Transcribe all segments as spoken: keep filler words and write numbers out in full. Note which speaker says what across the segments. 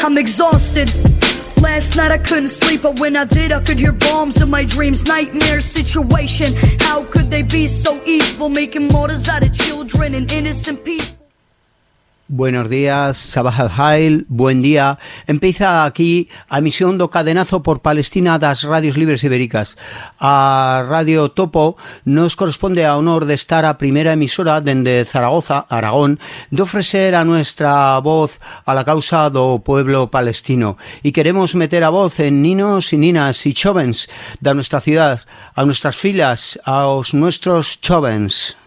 Speaker 1: I'm exhausted. Last night I couldn't sleep, but when I did I could hear bombs in my dreams. Nightmare situation, how could they be so evil, making martyrs out of children and innocent people?
Speaker 2: Buenos días, Sabah al-Hail, buen día. Empieza aquí a emisión do cadenazo por Palestina das Radios Libres Ibéricas. A Radio Topo nos corresponde a honor de estar a primeira emisora dende Zaragoza, Aragón, de ofrecer a nuestra voz a la causa do pueblo palestino. Y queremos meter a voz en ninos y ninas y jóvenes da nuestra ciudad, a nuestras filas, a os nuestros jóvenes.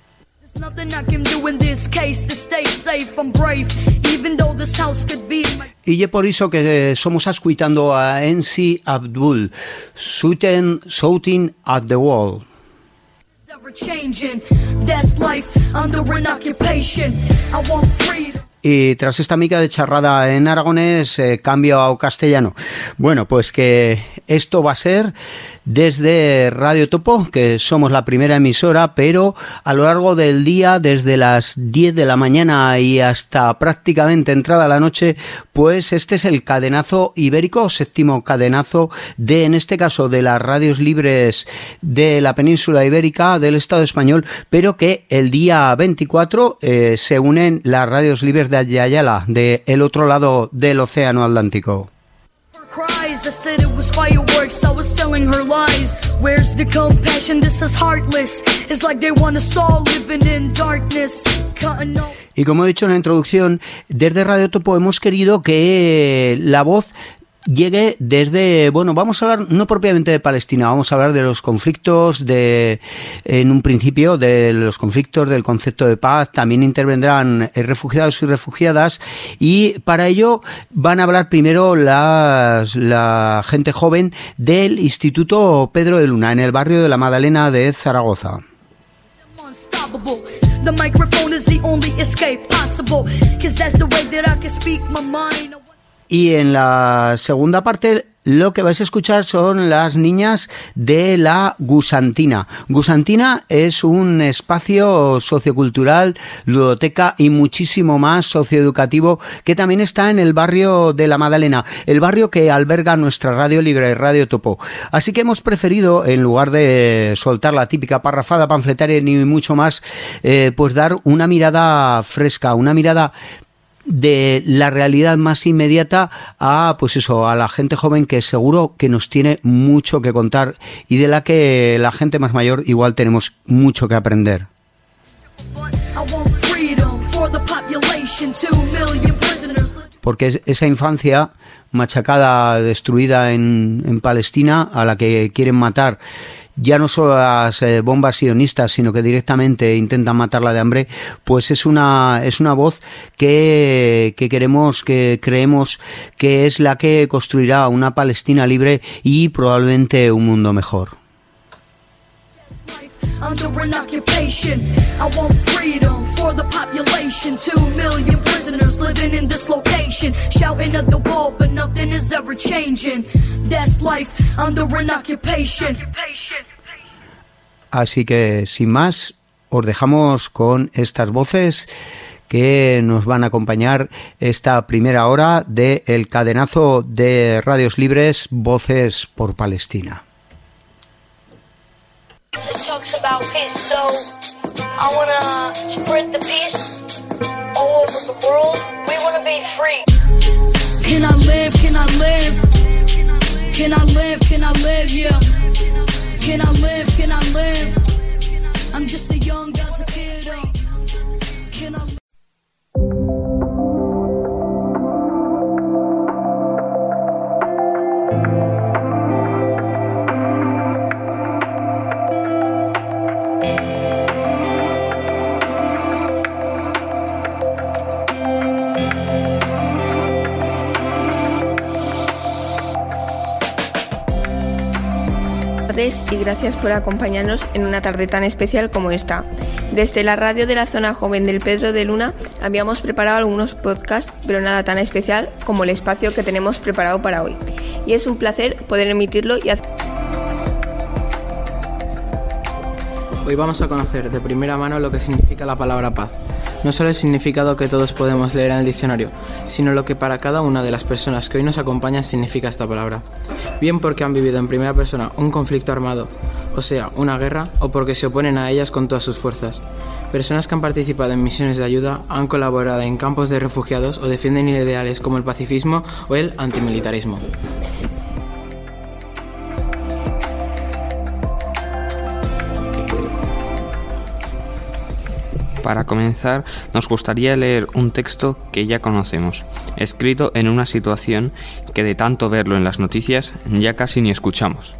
Speaker 2: Y ye por iso que somos escuitando a N C Abdul, Shooting, Shouting at the Wall. Y tras esta mica de charrada en aragonés, eh, cambio ao castellano. Bueno, pues que esto va a ser desde Radio Topo, que somos la primera emisora, pero a lo largo del día, desde las diez de la mañana y hasta prácticamente entrada la noche, pues este es el cadenazo ibérico, séptimo cadenazo de, en este caso, de las radios libres de la península ibérica, del Estado español, pero que el día veinticuatro eh, se unen las radios libres de Ayala, de el otro lado del océano Atlántico. I said it was fireworks, I was telling her lies. Where's the compassion? This is heartless. It's like they want us all living in darkness. Y como he dicho en la introducción, desde Radio Topo hemos querido que la voz llegue desde, bueno, vamos a hablar no propiamente de Palestina, vamos a hablar de los conflictos, de, en un principio, de los conflictos, del concepto de paz. También intervendrán refugiados y refugiadas, y para ello van a hablar primero las, la gente joven del Instituto Pedro de Luna, en el barrio de la Magdalena de Zaragoza. The microphone is the only escape possible, 'cause that's the way that I can speak my mind. Y en la segunda parte lo que vais a escuchar son las niñas de la Gusantina. Gusantina es un espacio sociocultural, ludoteca y muchísimo más socioeducativo, que también está en el barrio de la Magdalena, el barrio que alberga nuestra radio libre, Radio Topo. Así que hemos preferido, en lugar de soltar la típica parrafada panfletaria ni mucho más, eh, pues dar una mirada fresca, una mirada de la realidad más inmediata a, pues eso, a la gente joven, que seguro que nos tiene mucho que contar y de la que la gente más mayor igual tenemos mucho que aprender. Porque esa infancia machacada, destruida en, en Palestina, a la que quieren matar ya no solo las eh, bombas sionistas, sino que directamente intentan matarla de hambre, pues es una es una voz que, que queremos, que creemos que es la que construirá una Palestina libre y probablemente un mundo mejor. Under an occupation, I want freedom for the population. Two million prisoners living in this location, shouting at the wall, but nothing is ever changing. That's life under an occupation. Así que, sin más, os dejamos con estas voces que nos van a acompañar esta primera hora de el cadenazo de Radios Libres, Voces por Palestina.
Speaker 3: It talks about peace, so I wanna spread the peace all over the world. We wanna be free.
Speaker 1: Can I live? Can I live? Can I live? Can I live? Yeah. Can I live? Can I live? I'm just a young Gaza kid. Uh, can I live?
Speaker 4: Y gracias por acompañarnos en una tarde tan especial como esta. Desde la radio de la zona joven del Pedro de Luna habíamos preparado algunos podcasts, pero nada tan especial como el espacio que tenemos preparado para hoy. Y es un placer poder emitirlo y hacer...
Speaker 5: Hoy vamos a conocer de primera mano lo que significa la palabra paz. no solo el significado que todos podemos leer en el diccionario, sino lo que para cada una de las personas que hoy nos acompañan significa esta palabra. Bien porque han vivido en primera persona un conflicto armado, o sea, una guerra, o porque se oponen a ellas con todas sus fuerzas. Personas que han participado en misiones de ayuda, han colaborado en campos de refugiados o defienden ideales como el pacifismo o el antimilitarismo.
Speaker 6: Para comenzar, nos gustaría leer un texto que ya conocemos, escrito en una situación que de tanto verlo en las noticias ya casi ni escuchamos.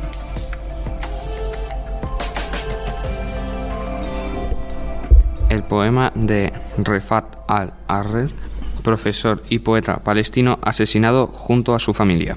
Speaker 6: El poema de Refat al-Harrer, profesor y poeta palestino asesinado junto a su familia.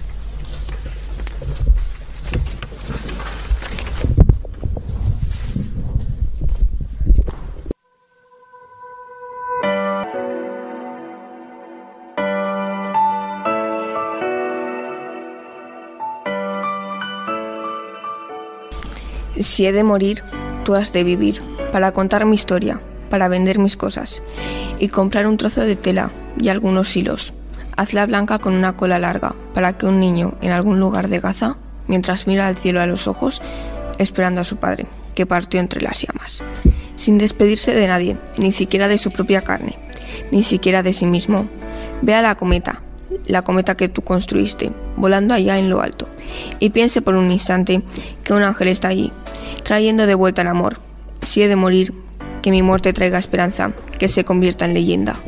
Speaker 4: Si he de morir, tú has de vivir, para contar mi historia, para vender mis cosas, y comprar un trozo de tela y algunos hilos. Hazla blanca con una cola larga, para que un niño en algún lugar de Gaza, mientras mira al cielo a los ojos, esperando a su padre, que partió entre las llamas, sin despedirse de nadie, ni siquiera de su propia carne, ni siquiera de sí mismo, vea la cometa, la cometa que tú construiste, volando allá en lo alto, y piense por un instante que un ángel está allí, trayendo de vuelta el amor. Si he de morir, que mi muerte traiga esperanza, que se convierta en leyenda.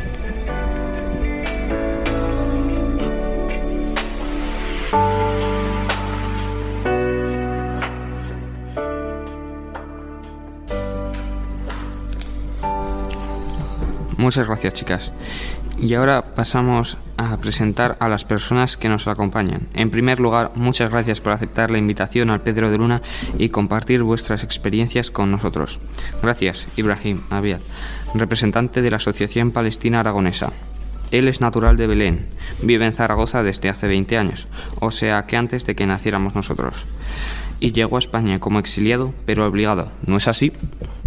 Speaker 6: Muchas gracias, chicas. Y ahora pasamos a presentar a las personas que nos acompañan. En primer lugar, muchas gracias por aceptar la invitación al Pedro de Luna y compartir vuestras experiencias con nosotros. Gracias, Ibrahim Abiad, representante de la Asociación Palestina Aragonesa. Él es natural de Belén, vive en Zaragoza desde hace veinte años, o sea que antes de que naciéramos nosotros. Y llegó a España como exiliado, pero obligado. ¿No es así?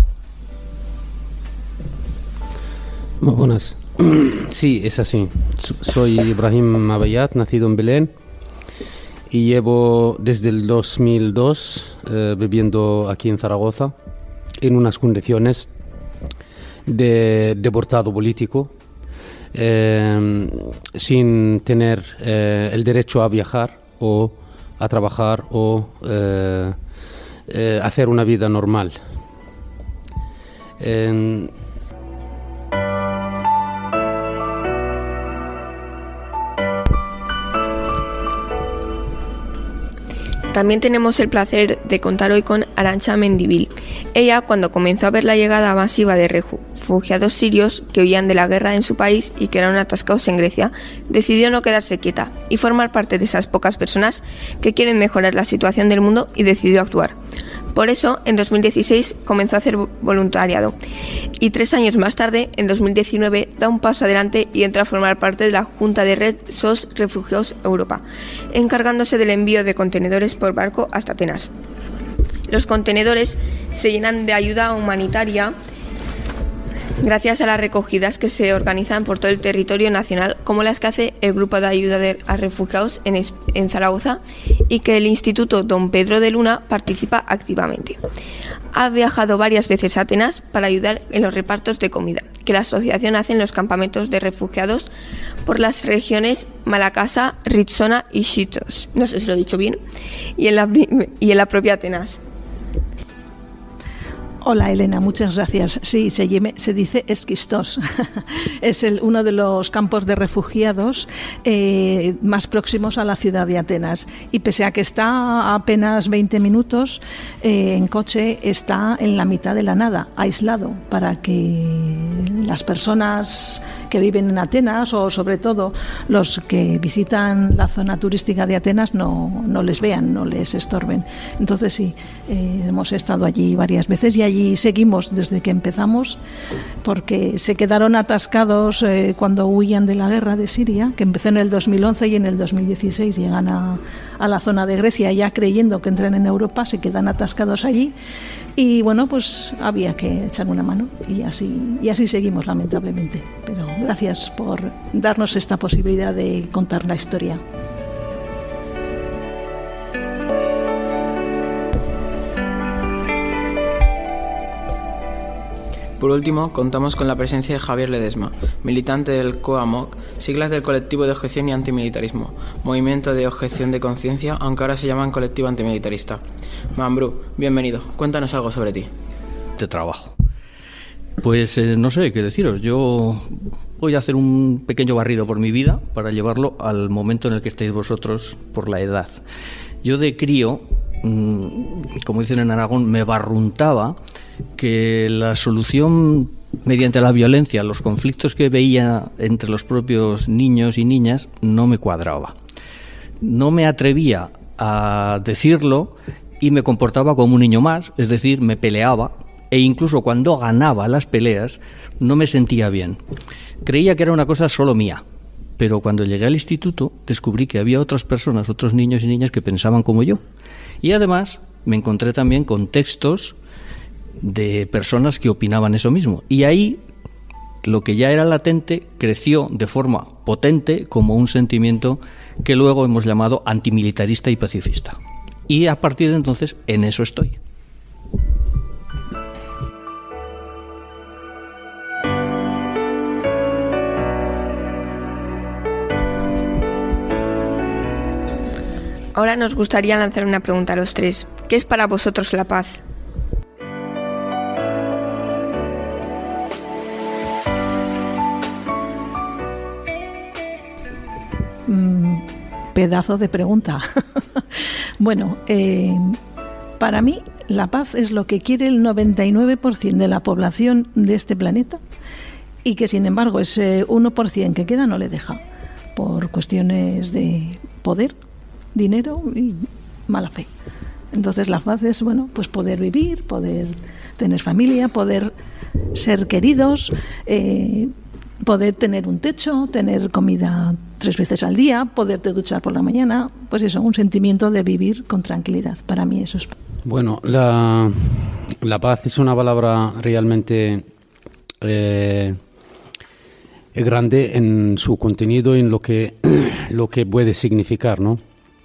Speaker 7: Muy buenas. Sí, es así. Soy Ibrahim Abayat, nacido en Belén, y llevo desde el dos mil dos eh, viviendo aquí en Zaragoza en unas condiciones de deportado político, eh, sin tener eh, el derecho a viajar o a trabajar o eh, eh, hacer una vida normal. Eh,
Speaker 4: También tenemos el placer de contar hoy con Arantxa Mendivil. Ella, cuando comenzó a ver la llegada masiva de refugiados sirios que huían de la guerra en su país y que eran atascados en Grecia, decidió no quedarse quieta y formar parte de esas pocas personas que quieren mejorar la situación del mundo, y decidió actuar. Por eso, en dos mil dieciséis comenzó a hacer voluntariado y tres años más tarde, en dos mil diecinueve, da un paso adelante y entra a formar parte de la Junta de Red S O S Refugiados Europa, encargándose del envío de contenedores por barco hasta Atenas. Los contenedores se llenan de ayuda humanitaria gracias a las recogidas que se organizan por todo el territorio nacional, como las que hace el Grupo de Ayuda de, a Refugiados en, en Zaragoza, y que el Instituto Don Pedro de Luna participa activamente. Ha viajado varias veces a Atenas para ayudar en los repartos de comida que la asociación hace en los campamentos de refugiados por las regiones Malakasa, Ritsona y Shitos, no sé si lo he dicho bien, y en la, y en la propia Atenas.
Speaker 8: Hola Elena, muchas gracias. Sí, se, llame, se dice Esquistos. Es el, uno de los campos de refugiados eh, más próximos a la ciudad de Atenas. Y pese a que está a apenas veinte minutos eh, en coche, está en la mitad de la nada, aislado, para que las personas que viven en Atenas, o sobre todo los que visitan la zona turística de Atenas, no, no les vean, no les estorben. Entonces sí, eh, hemos estado allí varias veces y allí seguimos desde que empezamos, porque se quedaron atascados eh, cuando huían de la guerra de Siria, que empezó en el dos mil once, y en el dos mil dieciséis llegan a, a la zona de Grecia, ya creyendo que entran en Europa, se quedan atascados allí y bueno, pues había que echar una mano y así, y así seguimos, lamentablemente. Pero gracias por darnos esta posibilidad de contar la historia.
Speaker 5: Por último, contamos con la presencia de Javier Ledesma, militante del COAMOC, siglas del Colectivo de Objeción y Antimilitarismo, Movimiento de Objeción de Conciencia, aunque ahora se llaman Colectivo Antimilitarista. Mambrú, bienvenido. Cuéntanos algo sobre ti.
Speaker 9: De trabajo. Pues eh, no sé qué deciros. Yo voy a hacer un pequeño barrido por mi vida para llevarlo al momento en el que estáis vosotros por la edad. Yo de crío, como dicen en Aragón, me barruntaba que la solución mediante la violencia, los conflictos que veía entre los propios niños y niñas, no me cuadraba. No me atrevía a decirlo y me comportaba como un niño más, es decir, me peleaba, e incluso cuando ganaba las peleas no me sentía bien. Creía que era una cosa solo mía. Pero cuando llegué al instituto descubrí que había otras personas, otros niños y niñas que pensaban como yo. Y además me encontré también con textos de personas que opinaban eso mismo. Y ahí lo que ya era latente creció de forma potente como un sentimiento que luego hemos llamado antimilitarista y pacifista. Y a partir de entonces en eso estoy.
Speaker 4: Ahora nos gustaría lanzar una pregunta a los tres. ¿Qué es para vosotros la paz?
Speaker 8: Mm, pedazo de pregunta. Bueno, eh, para mí la paz es lo que quiere el noventa y nueve por ciento de la población de este planeta y que sin embargo ese uno por ciento que queda no le deja por cuestiones de poder, dinero y mala fe. Entonces la paz es, bueno, pues poder vivir, poder tener familia, poder ser queridos, eh, poder tener un techo, tener comida tres veces al día, poderte duchar por la mañana, pues eso, un sentimiento de vivir con tranquilidad. Para mí eso es.
Speaker 7: Bueno, la, la paz es una palabra realmente eh, grande en su contenido y en lo que, lo que puede significar, ¿no?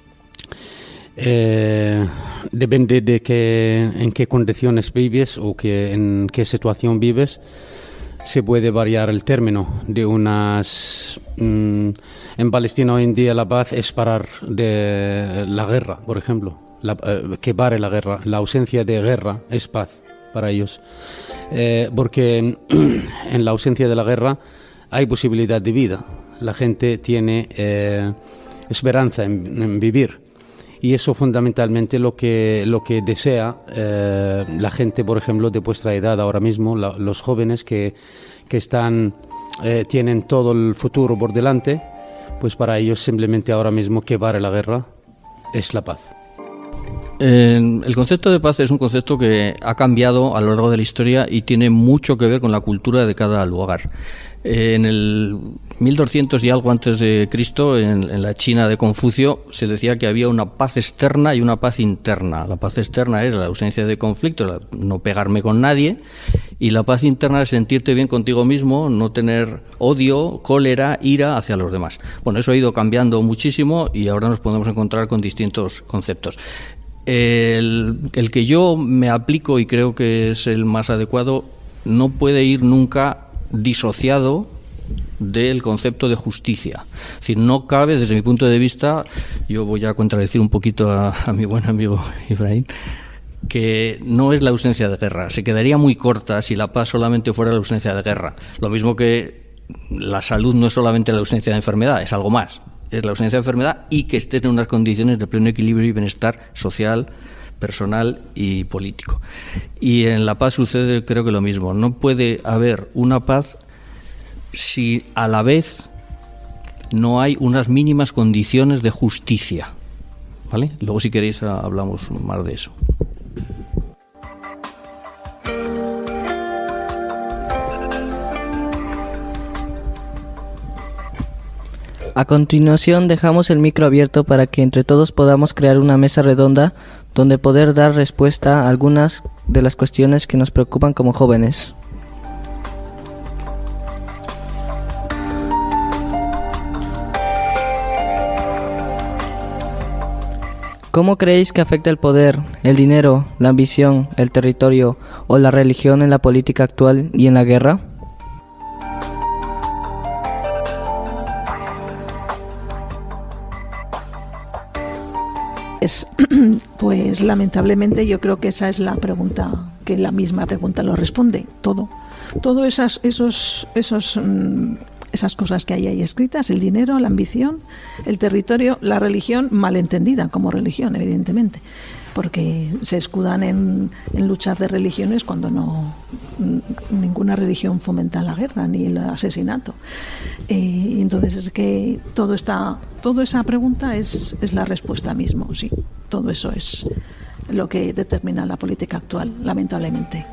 Speaker 7: Eh, depende de que, en qué condiciones vives o que, en qué situación vives, se puede variar el término de unas... Mmm, en Palestina hoy en día la paz es parar de la guerra, por ejemplo, la, eh, que pare la guerra. La ausencia de guerra es paz para ellos, eh, porque en, en la ausencia de la guerra hay posibilidad de vida. La gente tiene eh, esperanza en, en vivir. Y eso fundamentalmente lo que lo que desea eh, la gente, por ejemplo, de vuestra edad ahora mismo, la, los jóvenes que, que están eh, tienen todo el futuro por delante, pues para ellos simplemente ahora mismo que pare la guerra es la paz.
Speaker 9: Eh, el concepto de paz es un concepto que ha cambiado a lo largo de la historia y tiene mucho que ver con la cultura de cada lugar. Eh, en el mil doscientos y algo antes de Cristo, en, en la China de Confucio, se decía que había una paz externa y una paz interna. La paz externa es la ausencia de conflicto, la, no pegarme con nadie, y la paz interna es sentirte bien contigo mismo, no tener odio, cólera, ira hacia los demás. Bueno, eso ha ido cambiando muchísimo y ahora nos podemos encontrar con distintos conceptos. El, el que yo me aplico y creo que es el más adecuado no puede ir nunca disociado del concepto de justicia. Es decir, no cabe, desde mi punto de vista, yo voy a contradecir un poquito a, a mi buen amigo Ibrahim, que no es la ausencia de guerra. Se quedaría muy corta si la paz solamente fuera la ausencia de guerra. Lo mismo que la salud no es solamente la ausencia de enfermedad, es algo más. Es la ausencia de enfermedad y que estés en unas condiciones de pleno equilibrio y bienestar social, personal y político. Y en la paz sucede, creo que lo mismo. No puede haber una paz si a la vez no hay unas mínimas condiciones de justicia, ¿vale? Luego, si queréis, hablamos más de eso.
Speaker 10: A continuación dejamos el micro abierto para que entre todos podamos crear una mesa redonda donde poder dar respuesta a algunas de las cuestiones que nos preocupan como jóvenes. ¿Cómo creéis que afecta el poder, el dinero, la ambición, el territorio o la religión en la política actual y en la guerra?
Speaker 8: Es, pues lamentablemente yo creo que esa es la pregunta, que la misma pregunta lo responde, todo. Todo esas, esos, esos, mm, esas cosas que hay ahí escritas, el dinero, la ambición, el territorio, la religión, malentendida como religión, evidentemente, porque se escudan en, en luchas de religiones cuando no ninguna religión fomenta la guerra ni el asesinato. Eh, entonces es que todo está, toda esa pregunta es, es la respuesta mismo, sí, todo eso es lo que determina la política actual, lamentablemente.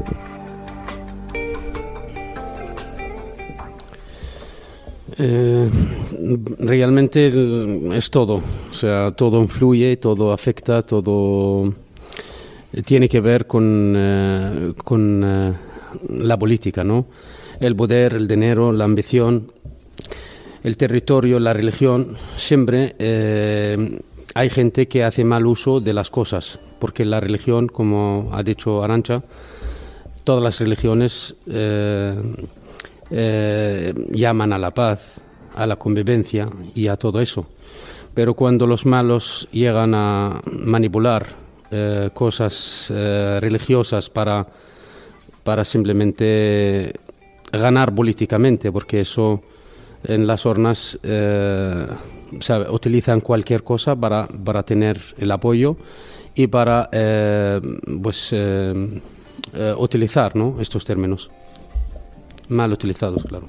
Speaker 7: Eh, realmente es todo, o sea, todo influye, todo afecta, todo tiene que ver con, eh, con eh, la política, ¿no? El poder, el dinero, la ambición, el territorio, la religión. Siempre eh, hay gente que hace mal uso de las cosas, porque la religión, como ha dicho Arantxa, todas las religiones eh, Eh, llaman a la paz, a la convivencia y a todo eso. Pero cuando los malos llegan a manipular eh, cosas eh, religiosas para, para simplemente ganar políticamente, porque eso en las hornas eh, sabe, utilizan cualquier cosa para, para tener el apoyo y para eh, pues, eh, eh, utilizar, ¿no?, estos términos. Mal utilizados, claro.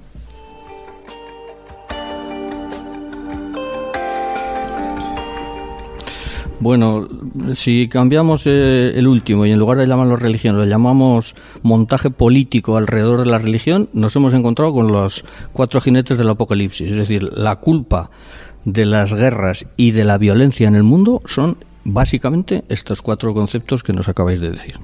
Speaker 9: Bueno, si cambiamos eh, el último y en lugar de llamarlo religión lo llamamos montaje político alrededor de la religión, nos hemos encontrado con los cuatro jinetes del apocalipsis. Es decir, la culpa de las guerras y de la violencia en el mundo son básicamente estos cuatro conceptos que nos acabáis de decir.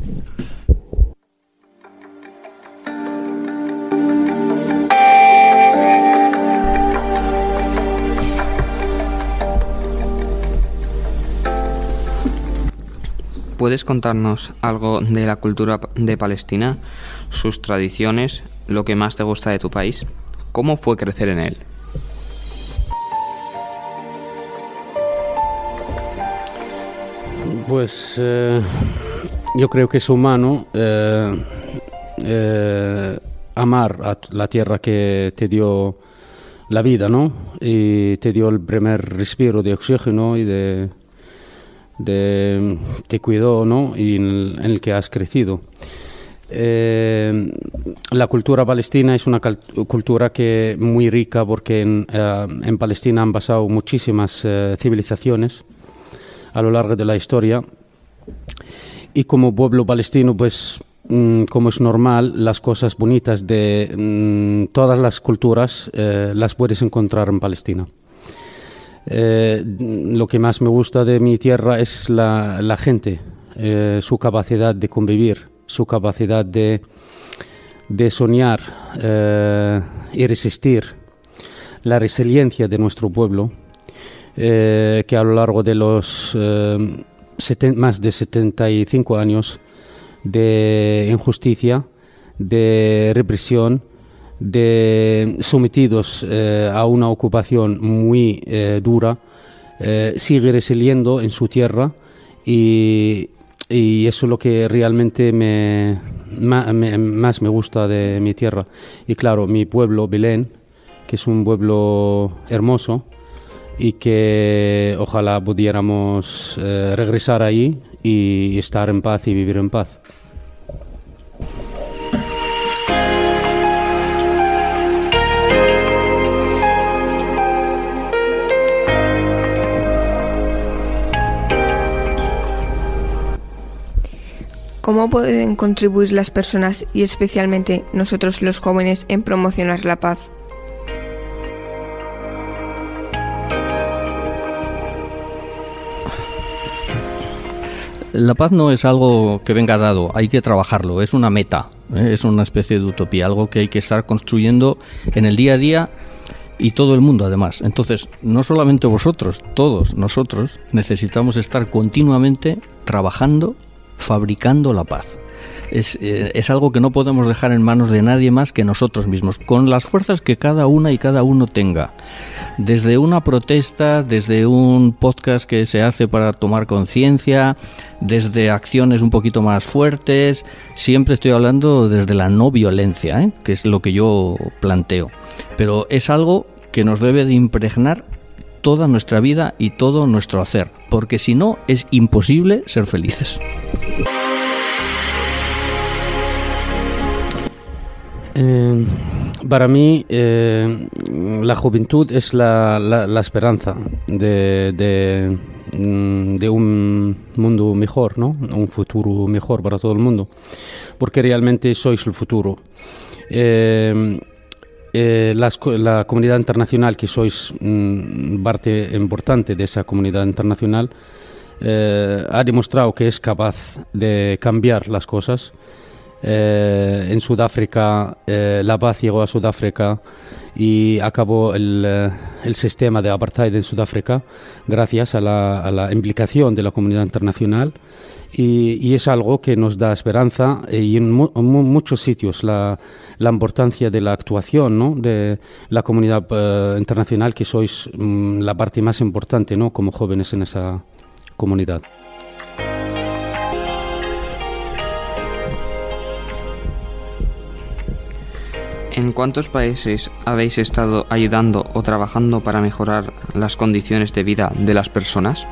Speaker 6: ¿Puedes contarnos algo de la cultura de Palestina, sus tradiciones, lo que más te gusta de tu país? ¿Cómo fue crecer en él?
Speaker 7: Pues eh, yo creo que es humano eh, eh, amar a la tierra que te dio la vida, ¿no? Y te dio el primer respiro de oxígeno y de... De, te cuidó, ¿no?, y en el, en el que has crecido. Eh, la cultura palestina es una cultura que muy rica porque en, eh, en Palestina han pasado muchísimas eh, civilizaciones a lo largo de la historia y como pueblo palestino, pues mm, como es normal, las cosas bonitas de mm, todas las culturas eh, las puedes encontrar en Palestina. Eh, lo que más me gusta de mi tierra es la, la gente, eh, su capacidad de convivir, su capacidad de, de soñar eh, y resistir, la resiliencia de nuestro pueblo, eh, que a lo largo de los eh, seten, más de setenta y cinco años de injusticia, de represión, de sometidos eh, a una ocupación muy eh, dura, eh, sigue resiliendo en su tierra y, y eso es lo que realmente me, ma, me, más me gusta de mi tierra. Y claro, mi pueblo, Belén, que es un pueblo hermoso y que ojalá pudiéramos eh, regresar ahí y estar en paz y vivir en paz.
Speaker 4: ¿Cómo pueden contribuir las personas y especialmente nosotros los jóvenes en promocionar la paz?
Speaker 9: La paz no es algo que venga dado, hay que trabajarlo, es una meta, ¿eh? Es una especie de utopía, algo que hay que estar construyendo en el día a día y todo el mundo además. Entonces, no solamente vosotros, todos nosotros necesitamos estar continuamente trabajando, fabricando la paz. Es, eh, es algo que no podemos dejar en manos de nadie más que nosotros mismos, con las fuerzas que cada una y cada uno tenga. Desde una protesta, desde un podcast que se hace para tomar conciencia, desde acciones un poquito más fuertes, siempre estoy hablando desde la no violencia, ¿eh? Que es lo que yo planteo. Pero es algo que nos debe de impregnar toda nuestra vida y todo nuestro hacer, porque si no es imposible ser felices.
Speaker 7: Eh, para mí eh, la juventud es la, la, la esperanza de, de, de un mundo mejor, ¿no? Un futuro mejor para todo el mundo, porque realmente sois el futuro. Eh, eh, las, la comunidad internacional, que sois mm, parte importante de esa comunidad internacional, eh, ha demostrado que es capaz de cambiar las cosas. Eh, en Sudáfrica, eh, la paz llegó a Sudáfrica y acabó el, eh, el sistema de apartheid en Sudáfrica gracias a la, a la implicación de la comunidad internacional, y, y es algo que nos da esperanza, y en, mu en muchos sitios la, la importancia de la actuación, ¿no? De la comunidad eh, internacional, que sois mm, la parte más importante, ¿no? Como jóvenes en esa comunidad.
Speaker 6: ¿En cuántos países habéis estado ayudando o trabajando para mejorar las condiciones de vida de las personas?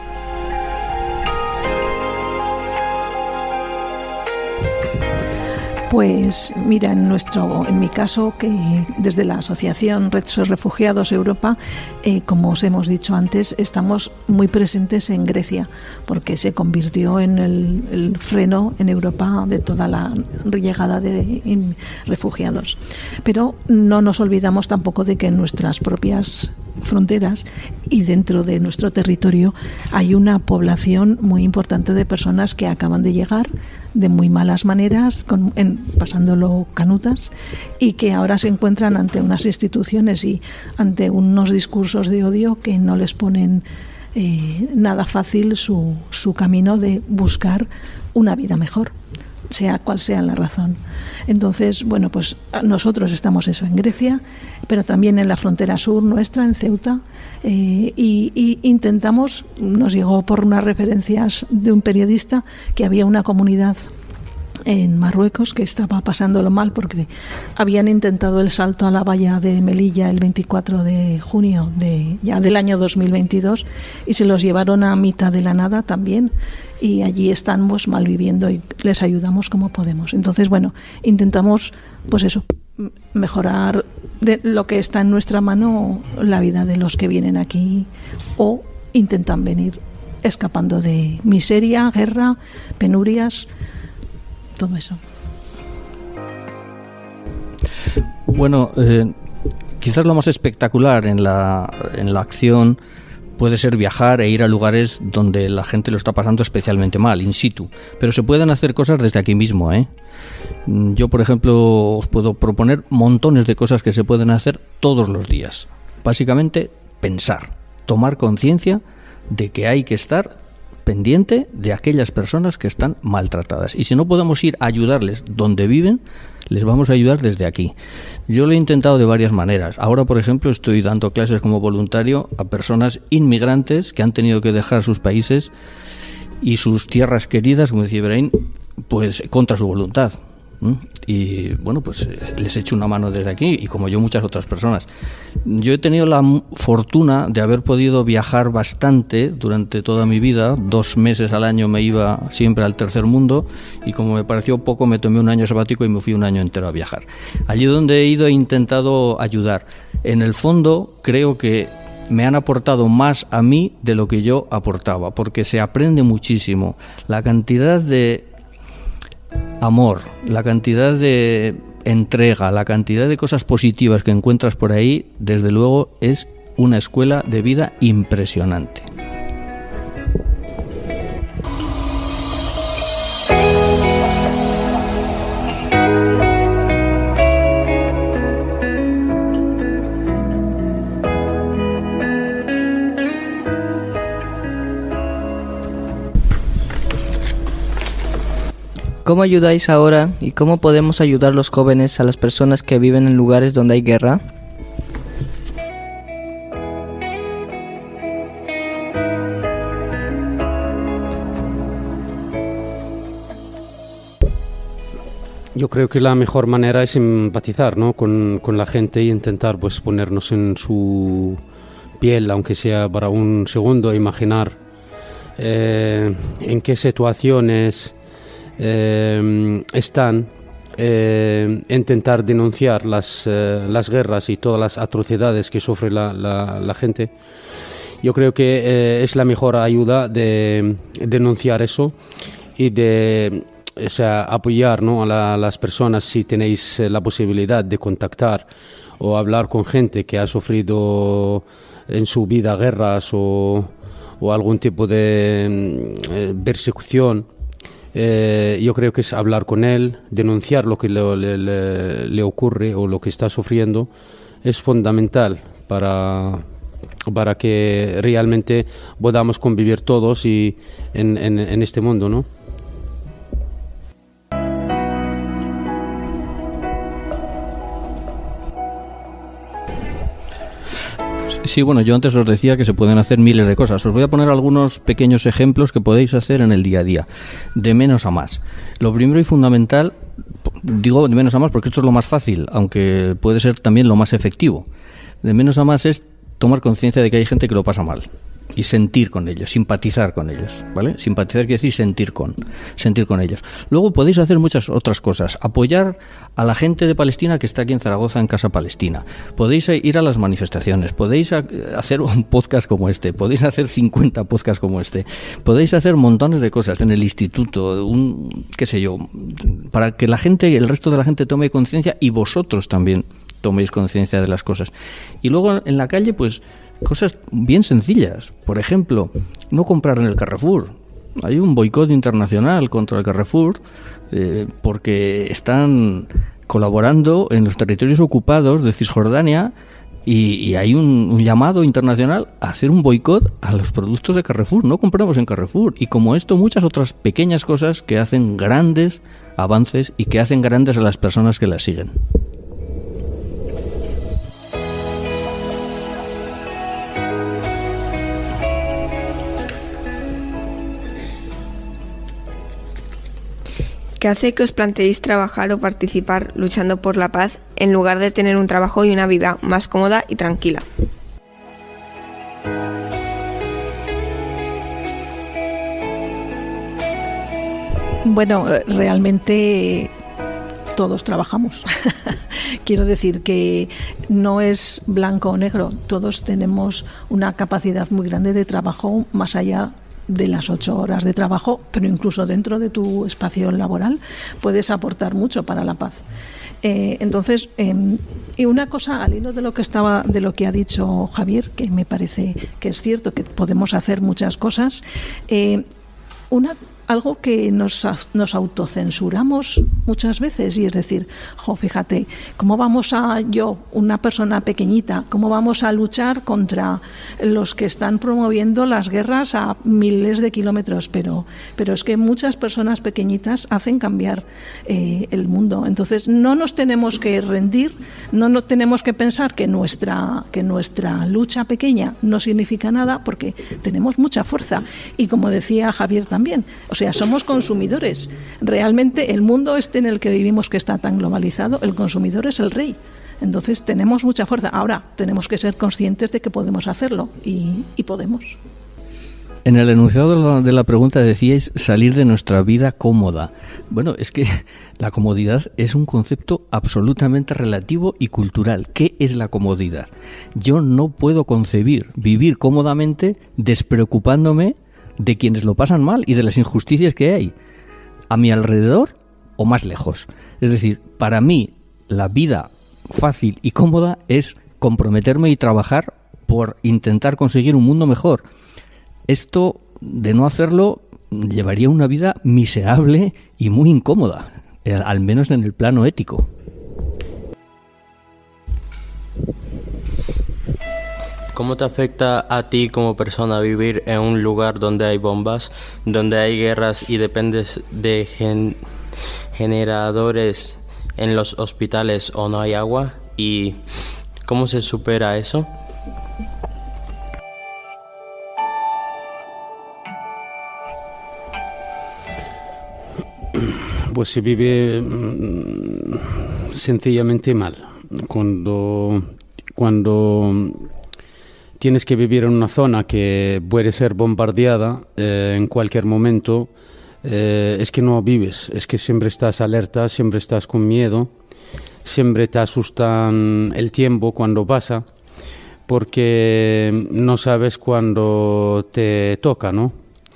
Speaker 8: Pues mira, en nuestro, en mi caso, que desde la Asociación Red Refugiados Europa, eh, como os hemos dicho antes, estamos muy presentes en Grecia, porque se convirtió en el, el freno en Europa de toda la llegada de in, refugiados. Pero no nos olvidamos tampoco de que en nuestras propias fronteras y dentro de nuestro territorio hay una población muy importante de personas que acaban de llegar de muy malas maneras, con, en, pasándolo canutas, y que ahora se encuentran ante unas instituciones y ante unos discursos de odio que no les ponen eh, nada fácil su, su camino de buscar una vida mejor, sea cual sea la razón. Entonces, bueno, pues nosotros estamos eso en Grecia, pero también en la frontera sur nuestra, en Ceuta, eh, y, y intentamos, nos llegó por unas referencias de un periodista que había una comunidad en Marruecos que estaba pasándolo mal porque habían intentado el salto a la valla de Melilla el veinticuatro de junio de, ya del año dos mil veintidós, y se los llevaron a mitad de la nada también, y allí estamos malviviendo y les ayudamos como podemos. Entonces, bueno, intentamos, pues eso, mejorar de lo que está en nuestra mano la vida de los que vienen aquí o intentan venir escapando de miseria, guerra, penurias, todo eso.
Speaker 9: Bueno, eh, quizás lo más espectacular en la, en la acción puede ser viajar e ir a lugares donde la gente lo está pasando especialmente mal, in situ. Pero se pueden hacer cosas desde aquí mismo, ¿eh? Yo, por ejemplo, os puedo proponer montones de cosas que se pueden hacer todos los días. Básicamente, pensar, tomar conciencia de que hay que estar pendiente de aquellas personas que están maltratadas. Y si no podemos ir a ayudarles donde viven, les vamos a ayudar desde aquí. Yo lo he intentado de varias maneras. Ahora, por ejemplo, estoy dando clases como voluntario a personas inmigrantes que han tenido que dejar sus países y sus tierras queridas, como decía Ibrahim, pues contra su voluntad. ¿Mm? Y bueno, pues les echo una mano desde aquí, y como yo muchas otras personas. Yo he tenido la fortuna de haber podido viajar bastante durante toda mi vida. Dos meses al año me iba siempre al tercer mundo, y como me pareció poco me tomé un año sabático y me fui un año entero a viajar. Allí donde he ido he intentado ayudar. En el fondo creo que me han aportado más a mí de lo que yo aportaba, porque se aprende muchísimo. La cantidad de amor, la cantidad de entrega, la cantidad de cosas positivas que encuentras por ahí, desde luego es una escuela de vida impresionante.
Speaker 10: ¿Cómo ayudáis ahora y cómo podemos ayudar los jóvenes a las personas que viven en lugares donde hay guerra?
Speaker 7: Yo creo que la mejor manera es empatizar, ¿no?, con, con la gente e intentar pues ponernos en su piel, aunque sea para un segundo, imaginar eh, en qué situaciones eh, están, eh, intentar denunciar las, eh, las guerras y todas las atrocidades que sufre la, la, la gente. Yo creo que eh, es la mejor ayuda de denunciar eso y de... O sea, apoyar, ¿no?, a, la, a las personas si tenéis la posibilidad de contactar o hablar con gente que ha sufrido en su vida guerras o, o algún tipo de eh, persecución. Eh, yo creo que es hablar con él, denunciar lo que le, le, le ocurre o lo que está sufriendo. Es fundamental para, para que realmente podamos convivir todos y en, en, en este mundo, ¿no?
Speaker 9: Sí, bueno, yo antes os decía que se pueden hacer miles de cosas. Os voy a poner algunos pequeños ejemplos que podéis hacer en el día a día, de menos a más. Lo primero y fundamental, digo de menos a más porque esto es lo más fácil, aunque puede ser también lo más efectivo. De menos a más es tomar conciencia de que hay gente que lo pasa mal y sentir con ellos, simpatizar con ellos, ¿vale? Simpatizar quiere decir sentir con, sentir con ellos. Luego podéis hacer muchas otras cosas. Apoyar a la gente de Palestina que está aquí en Zaragoza, en Casa Palestina. Podéis ir a las manifestaciones, podéis hacer un podcast como este, podéis hacer cincuenta podcasts como este, podéis hacer montones de cosas en el instituto, un, qué sé yo, para que la gente, el resto de la gente tome conciencia y vosotros también toméis conciencia de las cosas. Y luego en la calle, pues, cosas bien sencillas. Por ejemplo, no comprar en el Carrefour. Hay un boicot internacional contra el Carrefour eh, porque están colaborando en los territorios ocupados de Cisjordania y, y hay un, un llamado internacional a hacer un boicot a los productos de Carrefour. No compremos en Carrefour. Y como esto, muchas otras pequeñas cosas que hacen grandes avances y que hacen grandes a las personas que las siguen.
Speaker 4: ¿Qué hace que os planteéis trabajar o participar luchando por la paz en lugar de tener un trabajo y una vida más cómoda y tranquila?
Speaker 8: Bueno, realmente todos trabajamos. Quiero decir que no es blanco o negro, todos tenemos una capacidad muy grande de trabajo más allá de las ocho horas de trabajo, pero incluso dentro de tu espacio laboral puedes aportar mucho para la paz. Eh, entonces, eh, y una cosa al hilo de lo que estaba, de lo que ha dicho Javier, que me parece que es cierto que podemos hacer muchas cosas. Eh, una algo que nos, nos autocensuramos muchas veces, y es decir, jo, fíjate, ¿cómo vamos a, yo, una persona pequeñita, cómo vamos a luchar contra los que están promoviendo las guerras a miles de kilómetros? Pero, pero es que muchas personas pequeñitas hacen cambiar eh, el mundo. Entonces, no nos tenemos que rendir, no, no tenemos que pensar que nuestra, que nuestra lucha pequeña no significa nada, porque tenemos mucha fuerza. Y como decía Javier también, o sea, somos consumidores. Realmente el mundo este en el que vivimos, que está tan globalizado, el consumidor es el rey. Entonces tenemos mucha fuerza. Ahora tenemos que ser conscientes de que podemos hacerlo y, y podemos.
Speaker 9: En el enunciado de la, de la pregunta decíais salir de nuestra vida cómoda. Bueno, es que la comodidad es un concepto absolutamente relativo y cultural. ¿Qué es la comodidad? Yo no puedo concebir vivir cómodamente despreocupándome de quienes lo pasan mal y de las injusticias que hay a mi alrededor o más lejos. Es decir, para mí la vida fácil y cómoda es comprometerme y trabajar por intentar conseguir un mundo mejor. Esto, de no hacerlo, llevaría una vida miserable y muy incómoda, al menos en el plano ético.
Speaker 11: ¿Cómo te afecta a ti como persona vivir en un lugar donde hay bombas, donde hay guerras y dependes de gen- generadores en los hospitales o no hay agua? ¿Y cómo se supera eso?
Speaker 7: Pues se vive mm, sencillamente mal. Cuando, cuando tienes que vivir en una zona que puede ser bombardeada eh, en cualquier momento, eh, es que no vives, es que siempre estás alerta, siempre estás con miedo, siempre te asustan el tiempo cuando pasa, porque no sabes cuándo te toca, ¿no?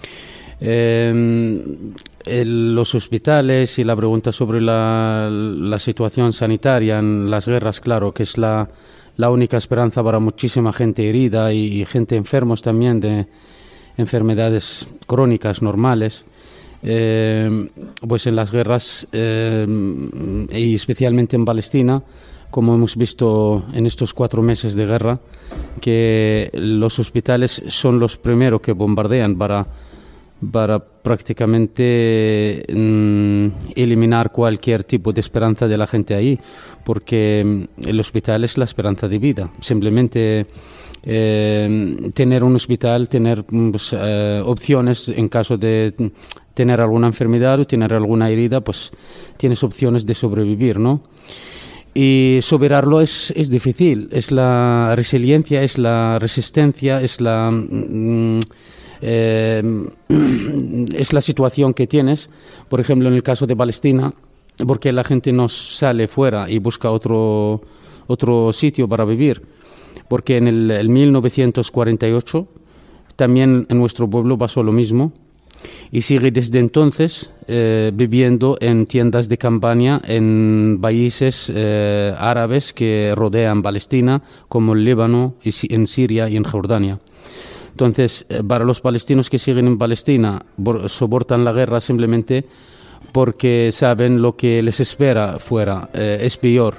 Speaker 7: Eh, el, los hospitales y la pregunta sobre la, la situación sanitaria en las guerras, claro, que es la, la única esperanza para muchísima gente herida y, y gente enfermos también de enfermedades crónicas normales. Eh, pues en las guerras eh, y especialmente en Palestina, como hemos visto en estos cuatro meses de guerra, que los hospitales son los primeros que bombardean para para prácticamente mmm, eliminar cualquier tipo de esperanza de la gente ahí, porque el hospital es la esperanza de vida. Simplemente eh, tener un hospital, tener pues, eh, opciones en caso de tener alguna enfermedad o tener alguna herida, pues tienes opciones de sobrevivir, ¿no? Y superarlo es, es difícil, es la resiliencia, es la resistencia, es la... Mmm, Eh, es la situación que tienes, por ejemplo, en el caso de Palestina, porque la gente no sale fuera y busca otro, otro sitio para vivir, porque en el, el mil novecientos cuarenta y ocho también en nuestro pueblo pasó lo mismo y sigue desde entonces eh, viviendo en tiendas de campaña en países eh, árabes que rodean Palestina, como el Líbano, y en Siria y en Jordania. Entonces, para los palestinos que siguen en Palestina, soportan la guerra simplemente porque saben lo que les espera fuera, eh, es peor.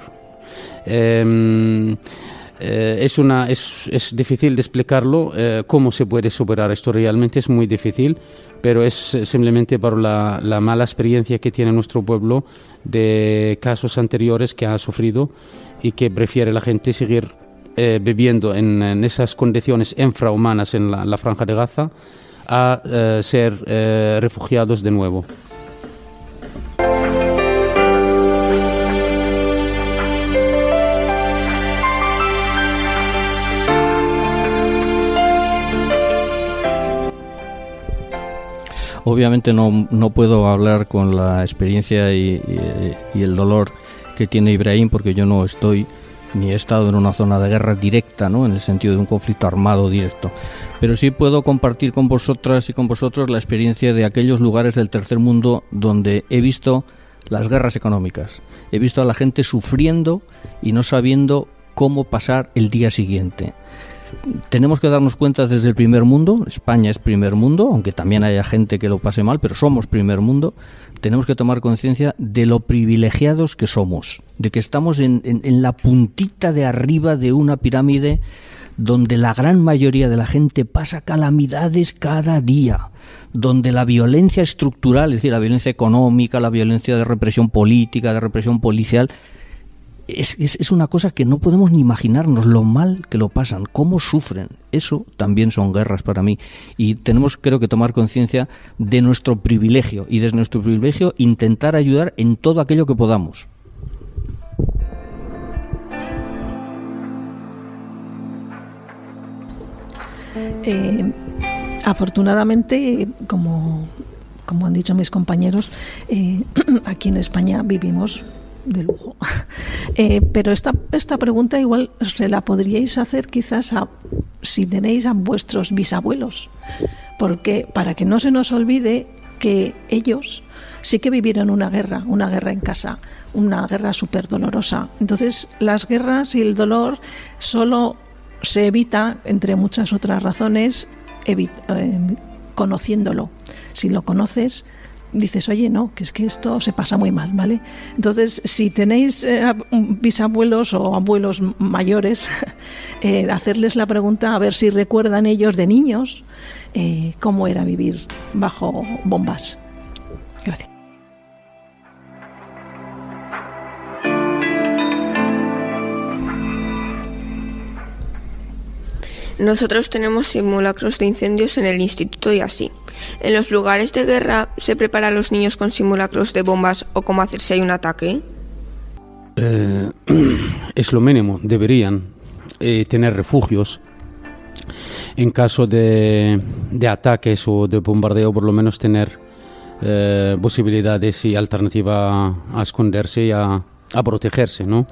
Speaker 7: Eh, eh, es, una, es, es difícil de explicarlo, eh, cómo se puede superar esto, realmente es muy difícil, pero es simplemente por la, la mala experiencia que tiene nuestro pueblo de casos anteriores que ha sufrido y que prefiere la gente seguir Eh, viviendo en, en esas condiciones infrahumanas en la, la Franja de Gaza a eh, ser eh, refugiados de nuevo.
Speaker 9: Obviamente no, no puedo hablar con la experiencia y, y, y el dolor que tiene Ibrahim, porque yo no estoy ni he estado en una zona de guerra directa, ¿no?, en el sentido de un conflicto armado directo. Pero sí puedo compartir con vosotras y con vosotros la experiencia de aquellos lugares del tercer mundo donde he visto las guerras económicas. He visto a la gente sufriendo y no sabiendo cómo pasar el día siguiente. Tenemos que darnos cuenta desde el primer mundo, España es primer mundo, aunque también haya gente que lo pase mal, pero somos primer mundo. Tenemos que tomar conciencia de lo privilegiados que somos, de que estamos en, en, en la puntita de arriba de una pirámide donde la gran mayoría de la gente pasa calamidades cada día, donde la violencia estructural, es decir, la violencia económica, la violencia de represión política, de represión policial, Es, es, es una cosa que no podemos ni imaginarnos lo mal que lo pasan, cómo sufren. Eso también son guerras para mí. Y tenemos, creo que, tomar conciencia de nuestro privilegio y desde nuestro privilegio intentar ayudar en todo aquello que podamos.
Speaker 8: Eh, afortunadamente, como, como han dicho mis compañeros, eh, aquí en España vivimos de lujo. Eh, pero esta, esta pregunta igual se la podríais hacer quizás a, si tenéis a vuestros bisabuelos, porque para que no se nos olvide que ellos sí que vivieron una guerra, una guerra en casa, una guerra súper dolorosa. Entonces las guerras y el dolor solo se evita, entre muchas otras razones, evit- eh, conociéndolo. Si lo conoces, dices, oye, no, que es que esto se pasa muy mal, ¿vale? Entonces, si tenéis eh, bisabuelos o abuelos mayores, eh, hacerles la pregunta a ver si recuerdan ellos de niños eh, cómo era vivir bajo bombas. Gracias.
Speaker 4: Nosotros tenemos simulacros de incendios en el instituto y así. ¿En los lugares de guerra se prepara a los niños con simulacros de bombas o cómo hacer si hay un ataque?
Speaker 7: Eh, es lo mínimo, deberían eh, tener refugios. En caso de, de ataques o de bombardeo, por lo menos tener eh, posibilidades y alternativa a esconderse y a, a protegerse, ¿no?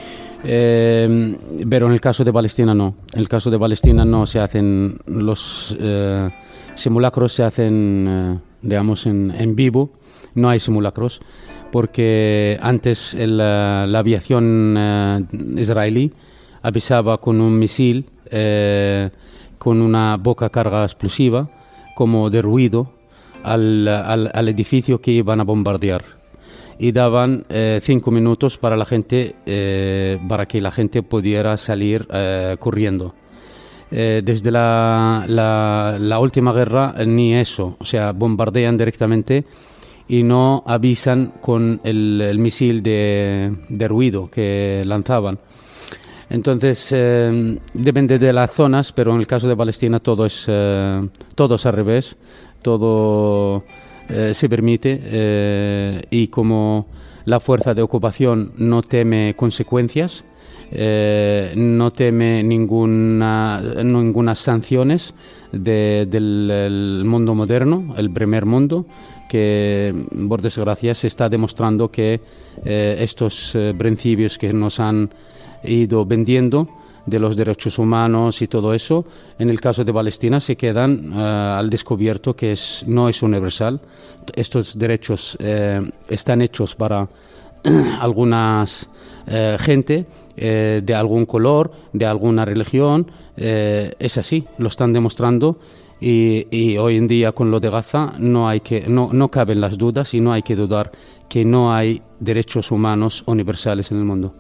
Speaker 7: Eh, pero en el caso de Palestina no. En el caso de Palestina no se hacen los eh, simulacros, se hacen, eh, digamos, en, en vivo. No hay simulacros porque antes el, la, la aviación eh, israelí avisaba con un misil eh, con una poca carga explosiva como de ruido al, al, al edificio que iban a bombardear. Y daban eh, cinco minutos para la gente, eh, para que la gente pudiera salir eh, corriendo. Eh, desde la, la, la última guerra ni eso, o sea, bombardean directamente y no avisan con el, el misil de, de ruido que lanzaban. Entonces, eh, depende de las zonas, pero en el caso de Palestina todo es, eh, todo es al revés, todo eh, se permite eh, y como la fuerza de ocupación no teme consecuencias, eh, no teme ninguna, ninguna sanciones de, del el mundo moderno, el primer mundo, que por desgracia se está demostrando que eh, estos eh, principios que nos han ido vendiendo de los derechos humanos y todo eso, en el caso de Palestina se quedan uh, al descubierto que es, no es universal. Estos derechos eh, están hechos para algunas eh, gente eh, de algún color, de alguna religión, eh, es así, lo están demostrando y, y hoy en día con lo de Gaza no, hay que, no, no caben las dudas y no hay que dudar que no hay derechos humanos universales en el mundo.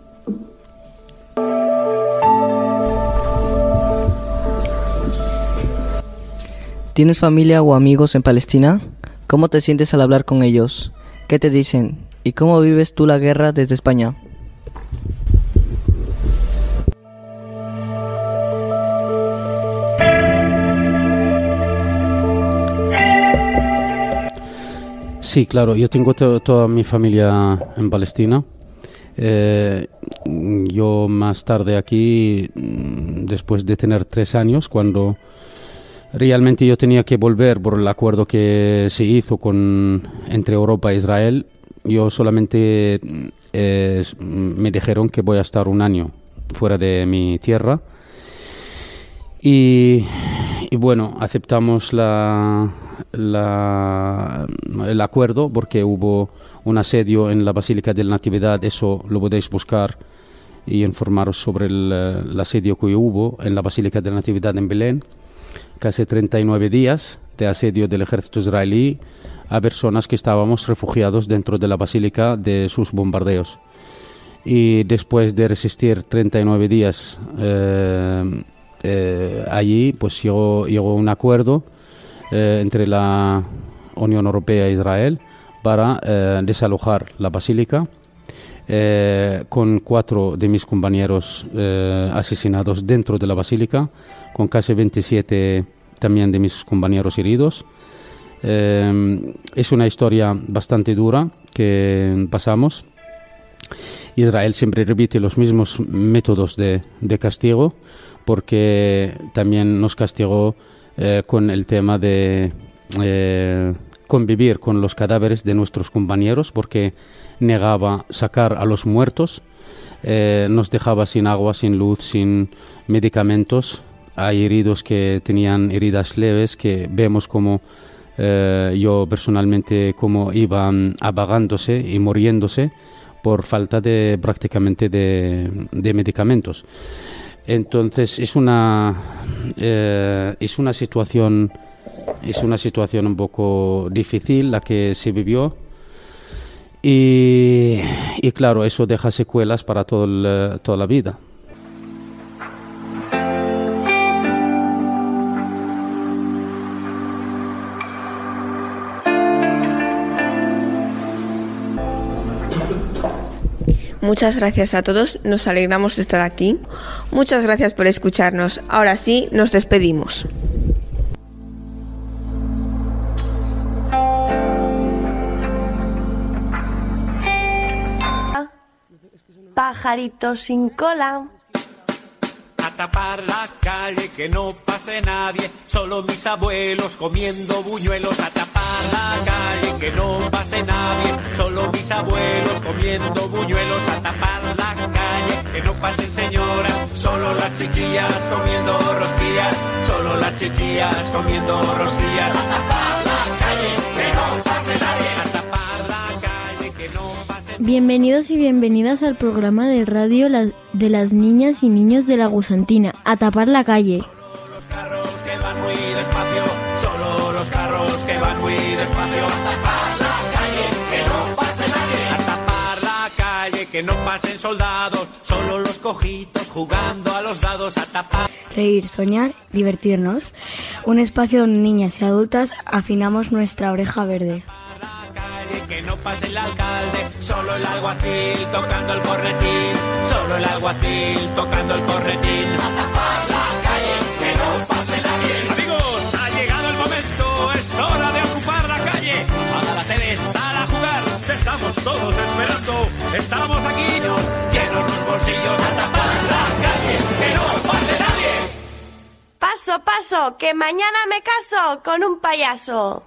Speaker 10: ¿Tienes familia o amigos en Palestina? ¿Cómo te sientes al hablar con ellos? ¿Qué te dicen? ¿Y cómo vives tú la guerra desde España?
Speaker 7: Sí, claro, yo tengo to- toda mi familia en Palestina. Eh, yo más tarde aquí, después de tener tres años, cuando realmente yo tenía que volver por el acuerdo que se hizo con, entre Europa e Israel, yo solamente eh, me dijeron que voy a estar un año fuera de mi tierra y, y bueno, aceptamos la, la, el acuerdo porque hubo un asedio en la Basílica de la Natividad, eso lo podéis buscar y informaros sobre el, el asedio que hubo en la Basílica de la Natividad en Belén. Casi treinta y nueve días de asedio del ejército israelí a personas que estábamos refugiados dentro de la basílica de sus bombardeos. Y después de resistir treinta y nueve días eh, eh, allí, pues llegó, llegó un acuerdo eh, entre la Unión Europea e Israel para eh, desalojar la basílica, eh, con cuatro de mis compañeros eh, asesinados dentro de la basílica, con casi veintisiete también de mis compañeros heridos. Eh, es una historia bastante dura que pasamos. Israel siempre repite los mismos métodos de, de castigo, porque también nos castigó eh, con el tema de eh, convivir con los cadáveres de nuestros compañeros, porque negaba sacar a los muertos, eh, nos dejaba sin agua, sin luz, sin medicamentos. Hay heridos que tenían heridas leves que vemos como eh, yo personalmente como iban apagándose y muriéndose por falta de prácticamente de, de medicamentos. Entonces es una eh, es una situación es una situación un poco difícil la que se vivió y, y claro, eso deja secuelas para todo el, toda la vida.
Speaker 4: Muchas gracias a todos, nos alegramos de estar aquí. Muchas gracias por escucharnos. Ahora sí, nos despedimos.
Speaker 12: Pajarito sin cola.
Speaker 13: A tapar la calle, que no pase nadie, solo mis abuelos comiendo buñuelos. A tapar la calle, que no pase nadie, solo mis abuelos comiendo buñuelos. A tapar la calle, que no pasen señoras, solo las chiquillas comiendo rosquillas, solo las chiquillas comiendo rosquillas. A tapar la calle, que no pase nadie, a tapar la calle, que no pase nadie.
Speaker 14: Bienvenidos y bienvenidas al programa de radio la- de las niñas y niños de la Gusantina, A tapar la calle.
Speaker 13: Los carros que van muy despacio, solo los carros que van muy despacio. A tapar la calle, que no pase nadie. A tapar la calle, que no pasen soldados, solo los cojitos jugando a los dados. A tapar.
Speaker 14: Reír, soñar, divertirnos. Un espacio donde niñas y adultas afinamos nuestra oreja verde.
Speaker 13: Que no pase el alcalde, solo el alguacil tocando el cornetín, solo el alguacil tocando el cornetín. A tapar la calle, que no pase nadie. Amigos, ha llegado el momento, es hora de ocupar la calle. A la tele, sal a jugar, te estamos todos esperando. Estamos aquí, llenos los bolsillos. A tapar la calle, que no pase nadie.
Speaker 12: Paso, paso, que mañana me caso con un payaso.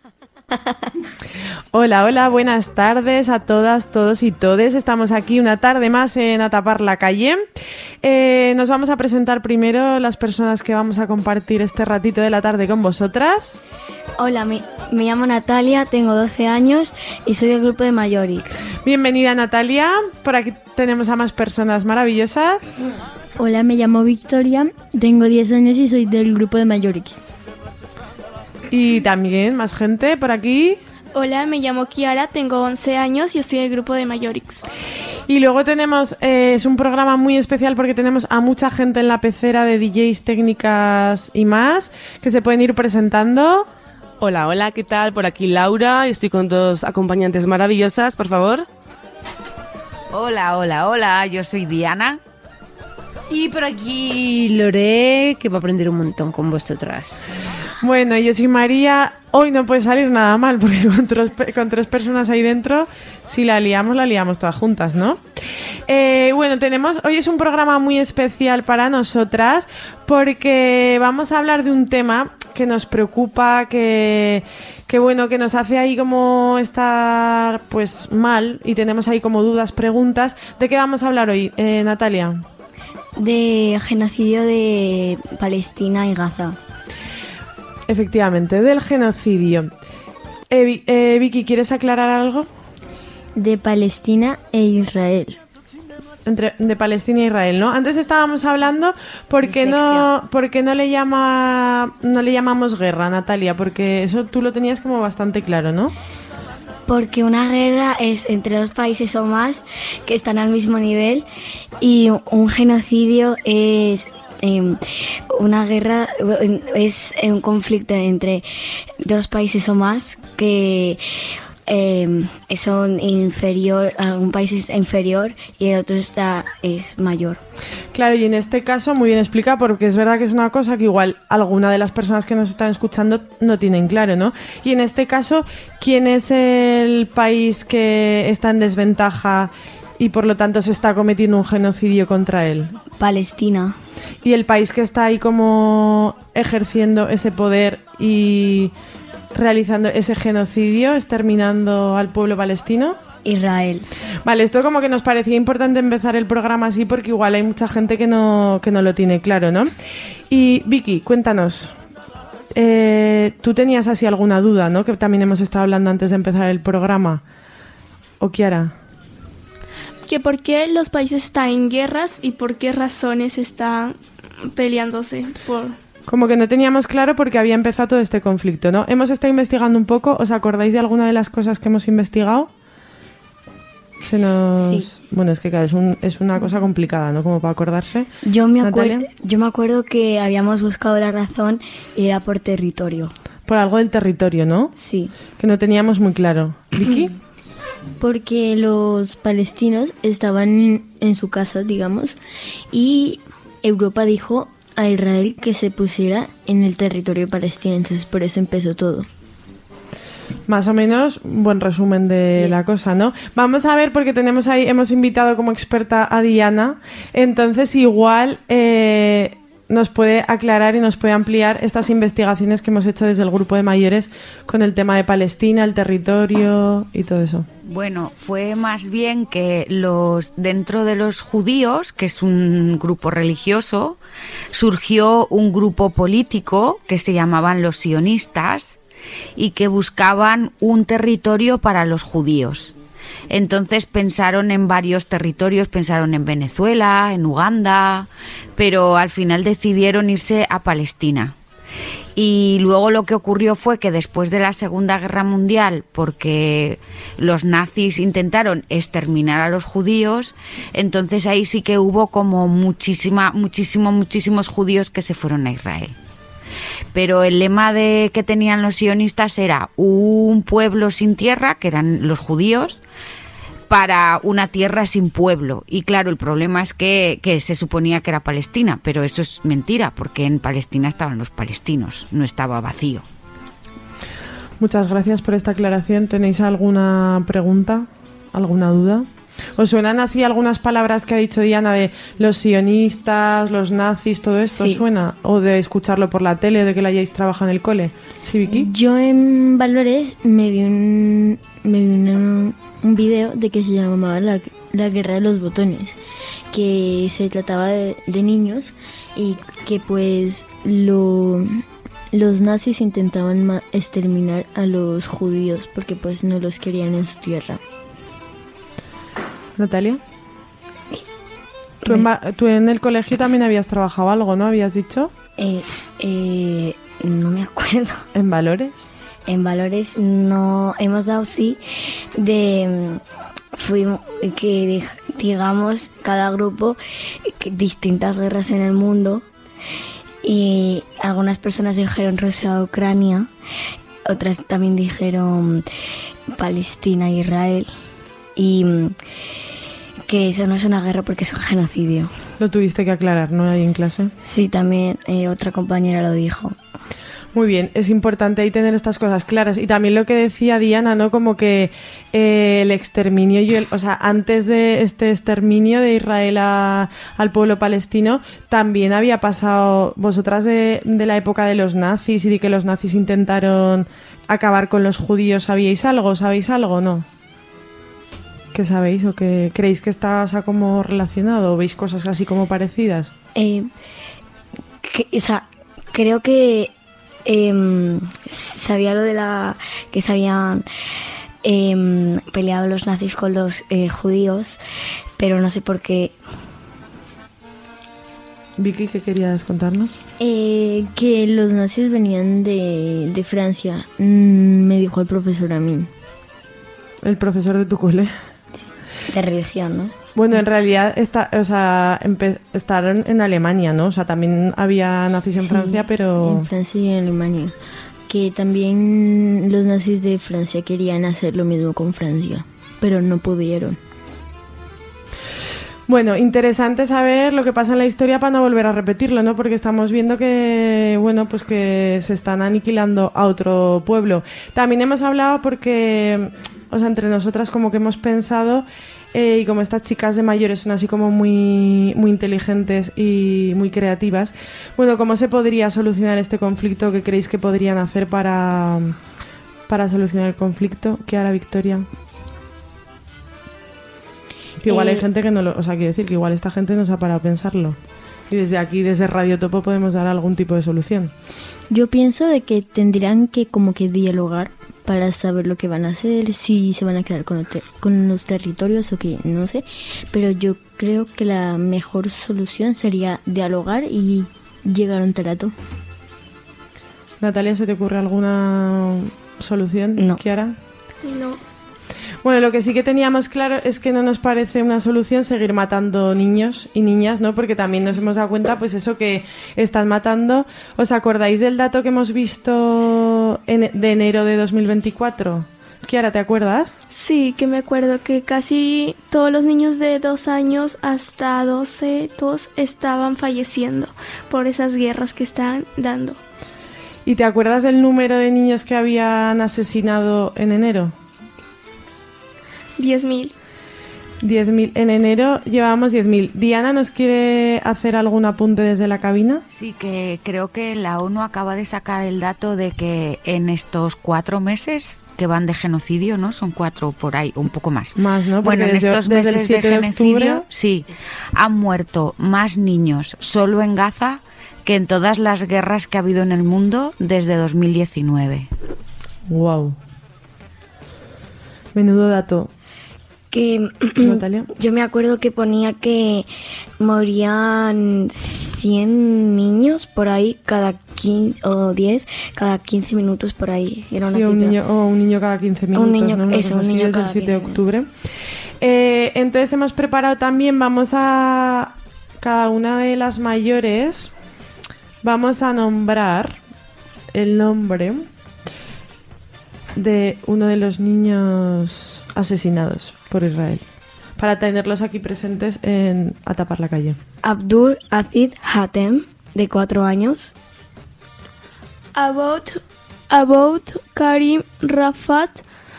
Speaker 15: Hola, hola, buenas tardes a todas, todos y todes. Estamos aquí una tarde más en A tapar la calle. Eh, nos vamos a presentar primero las personas que vamos a compartir este ratito de la tarde con vosotras.
Speaker 14: Hola, me, me llamo Natalia, tengo doce años y soy del grupo de Majorix.
Speaker 15: Bienvenida, Natalia. Por aquí tenemos a más personas maravillosas.
Speaker 14: Hola, me llamo Victoria, tengo diez años y soy del grupo de Majorix.
Speaker 15: Y también más gente por aquí.
Speaker 16: Hola, me llamo Kiara, tengo once años y estoy en el grupo de Majorix.
Speaker 15: Y luego tenemos, eh, es un programa muy especial porque tenemos a mucha gente en la pecera de D Js, técnicas y más, que se pueden ir presentando.
Speaker 17: Hola, hola, ¿qué tal? Por aquí Laura, y estoy con dos acompañantes maravillosas, por favor.
Speaker 18: Hola, hola, hola, yo soy Diana. Y por aquí Lore, que va a aprender un montón con vosotras.
Speaker 15: Bueno, yo soy María. Hoy no puede salir nada mal porque con tres, con tres personas ahí dentro, si la liamos, la liamos todas juntas, ¿no? Eh, bueno, tenemos, hoy es un programa muy especial para nosotras porque vamos a hablar de un tema que nos preocupa, que, que bueno, que nos hace ahí como estar pues mal y tenemos ahí como dudas, preguntas. ¿De qué vamos a hablar hoy, eh, Natalia?
Speaker 14: De genocidio de Palestina y Gaza.
Speaker 15: Efectivamente, del genocidio. Eh, eh, Vicky, ¿quieres aclarar algo?
Speaker 14: De Palestina e Israel.
Speaker 15: Entre, de Palestina e Israel, ¿no? Antes estábamos hablando porque no, porque no le llama, no le llamamos guerra, Natalia, porque eso tú lo tenías como bastante claro, ¿no?
Speaker 14: Porque una guerra es entre dos países o más que están al mismo nivel y un genocidio es eh, una guerra, es un conflicto entre dos países o más que eh, son inferior, un país es inferior y el otro está es mayor.
Speaker 15: Claro, y en este caso muy bien explicado porque es verdad que es una cosa que igual alguna de las personas que nos están escuchando no tienen claro, ¿no? Y en este caso, ¿quién es el país que está en desventaja y por lo tanto se está cometiendo un genocidio contra él?
Speaker 14: Palestina.
Speaker 15: ¿Y el país que está ahí como ejerciendo ese poder y realizando ese genocidio, exterminando al pueblo palestino?
Speaker 14: Israel.
Speaker 15: Vale, esto como que nos parecía importante empezar el programa así porque igual hay mucha gente que no, que no lo tiene claro, ¿no? Y Vicky, cuéntanos, eh, tú tenías así alguna duda, ¿no? Que también hemos estado hablando antes de empezar el programa. ¿O Kiara?
Speaker 16: Que por qué los países están en guerras y por qué razones están peleándose por...
Speaker 15: Como que no teníamos claro porque había empezado todo este conflicto, ¿no? Hemos estado investigando un poco. ¿Os acordáis de alguna de las cosas que hemos investigado? Se nos... Sí. Bueno, es que claro, es, un, es una cosa complicada, ¿no? Como para acordarse.
Speaker 14: Yo me, acuer... yo me acuerdo que habíamos buscado la razón y era por territorio.
Speaker 15: Por algo del territorio, ¿no?
Speaker 14: Sí.
Speaker 15: Que no teníamos muy claro. ¿Vicky?
Speaker 14: Porque los palestinos estaban en su casa, digamos, y Europa dijo a Israel que se pusiera en el territorio palestino, entonces por eso empezó todo.
Speaker 15: Más o menos, un buen resumen de la cosa, ¿no? Vamos a ver, porque tenemos ahí, hemos invitado como experta a Diana, entonces igual eh, nos puede aclarar y nos puede ampliar estas investigaciones que hemos hecho desde el grupo de mayores con el tema de Palestina, el territorio y todo eso.
Speaker 18: Bueno, fue más bien que los dentro de los judíos, que es un grupo religioso, surgió un grupo político que se llamaban los sionistas y que buscaban un territorio para los judíos. Entonces pensaron en varios territorios, pensaron en Venezuela, en Uganda, pero al final decidieron irse a Palestina. Y luego lo que ocurrió fue que después de la Segunda Guerra Mundial, porque los nazis intentaron exterminar a los judíos, entonces ahí sí que hubo como muchísima, muchísimo, muchísimos judíos que se fueron a Israel. Pero el lema de que tenían los sionistas era un pueblo sin tierra, que eran los judíos, para una tierra sin pueblo. Y claro, el problema es que, que se suponía que era Palestina, pero eso es mentira, porque en Palestina estaban los palestinos, no estaba vacío.
Speaker 15: Muchas gracias por esta aclaración. ¿Tenéis alguna pregunta? ¿Alguna duda? ¿Os suenan así algunas palabras que ha dicho Diana de los sionistas, los nazis, todo esto?
Speaker 14: Sí.
Speaker 15: ¿Suena? ¿O de escucharlo por la tele, de que la hayáis trabajado en el cole? ¿Sí, Vicky?
Speaker 14: Yo en Valores me vi un, me vi una, un video de que se llamaba la, la Guerra de los Botones, que se trataba de, de niños y que pues lo, los nazis intentaban ma- exterminar a los judíos porque pues no los querían en su tierra.
Speaker 15: Natalia. ¿Tú en, tú en el colegio también habías trabajado algo, ¿no? ¿Habías dicho?
Speaker 14: Eh, eh, no me acuerdo.
Speaker 15: ¿En Valores?
Speaker 14: En Valores no hemos dado sí de fuimos que digamos cada grupo que distintas guerras en el mundo y algunas personas dijeron Rusia, Ucrania, otras también dijeron Palestina e Israel y que eso no es una guerra porque es un genocidio.
Speaker 15: Lo tuviste que aclarar, ¿no? Ahí en clase.
Speaker 14: Sí, también eh, otra compañera lo dijo.
Speaker 15: Muy bien, es importante ahí tener estas cosas claras. Y también lo que decía Diana, ¿no? Como que eh, el exterminio, y el, o sea, antes de este exterminio de Israel a, al pueblo palestino, también había pasado, vosotras de, de la época de los nazis y de que los nazis intentaron acabar con los judíos, ¿sabíais algo? ¿Sabéis algo? ¿No? ¿Qué sabéis o qué creéis que está, o sea, como relacionado? ¿O veis cosas así como parecidas?
Speaker 14: Eh, que, o sea, creo que eh, sabía lo de la que se habían eh, peleado los nazis con los eh, judíos, pero no sé por qué.
Speaker 15: Vicky, ¿qué querías contarnos?
Speaker 14: Eh, que los nazis venían de, de Francia, mm, me dijo el profesor a mí.
Speaker 15: ¿El profesor de tu cole?
Speaker 14: Sí, de religión, ¿no?
Speaker 15: Bueno, en realidad está, o sea, empe- estaron en Alemania, ¿no? O sea, también había nazis en
Speaker 14: Sí,
Speaker 15: Francia, pero...
Speaker 14: en Francia y en Alemania. Que también los nazis de Francia querían hacer lo mismo con Francia, pero no pudieron.
Speaker 15: Bueno, interesante saber lo que pasa en la historia para no volver a repetirlo, ¿no? Porque estamos viendo que, bueno, pues que se están aniquilando a otro pueblo. También hemos hablado porque, o sea, entre nosotras como que hemos pensado, eh, y como estas chicas de mayores son así como muy, muy inteligentes y muy creativas, bueno, ¿cómo se podría solucionar este conflicto? ¿Qué creéis que podrían hacer para, para solucionar el conflicto? ¿Qué hará Victoria? Que igual
Speaker 14: Eh,
Speaker 15: hay gente que no lo... O sea, quiero decir que igual esta gente no se ha parado a pensarlo. Y desde aquí, desde Radio Topo, podemos dar algún tipo de solución.
Speaker 14: Yo pienso de que tendrían que como que dialogar para saber lo que van a hacer, si se van a quedar con, el ter- con los territorios o qué, no sé. Pero yo creo que la mejor solución sería dialogar y llegar a un trato.
Speaker 15: Natalia, ¿se te ocurre alguna solución?
Speaker 14: No.
Speaker 15: Kiara.
Speaker 16: No.
Speaker 15: Bueno, lo que sí que teníamos claro es que no nos parece una solución seguir matando niños y niñas, ¿no? Porque también nos hemos dado cuenta, pues eso, que están matando. ¿Os acordáis del dato que hemos visto en, de enero de dos mil veinticuatro? Kiara, ¿te acuerdas?
Speaker 16: Sí, que me acuerdo que casi todos los niños de dos años hasta doce, todos estaban falleciendo por esas guerras que están dando.
Speaker 15: ¿Y te acuerdas del número de niños que habían asesinado en enero?
Speaker 16: diez mil.
Speaker 15: diez mil. En enero llevábamos diez mil. Diana, ¿nos quiere hacer algún apunte desde la cabina?
Speaker 18: Sí, que creo que la ONU acaba de sacar el dato de que en estos cuatro meses que van de genocidio, ¿no? Son cuatro por ahí, un poco más.
Speaker 15: Más, ¿no? Porque
Speaker 18: Bueno, en
Speaker 15: desde,
Speaker 18: estos
Speaker 15: desde
Speaker 18: meses
Speaker 15: el siete
Speaker 18: de
Speaker 15: de
Speaker 18: genocidio,
Speaker 15: octubre,
Speaker 18: sí, han muerto más niños solo en Gaza que en todas las guerras que ha habido en el mundo desde dos mil diecinueve.
Speaker 15: Wow. Menudo dato.
Speaker 14: Que
Speaker 15: Natalia.
Speaker 14: Yo me acuerdo que ponía que morían cien niños por ahí cada quince o diez cada quince minutos por ahí. Era una
Speaker 15: Sí, un
Speaker 14: cifra.
Speaker 15: niño, o un niño cada quince minutos,
Speaker 14: Un niño-
Speaker 15: ¿no? Una
Speaker 14: eso,
Speaker 15: cosa
Speaker 14: un
Speaker 15: así,
Speaker 14: niño
Speaker 15: desde el
Speaker 14: cada
Speaker 15: siete de
Speaker 14: quince
Speaker 15: octubre. Eh, entonces hemos preparado también, vamos a cada una de las mayores, vamos a nombrar el nombre de uno de los niños asesinados por Israel, para tenerlos aquí presentes en A Tapar la Calle.
Speaker 14: Abdul Aziz Hatem, de cuatro años.
Speaker 16: About, about Karim Rafat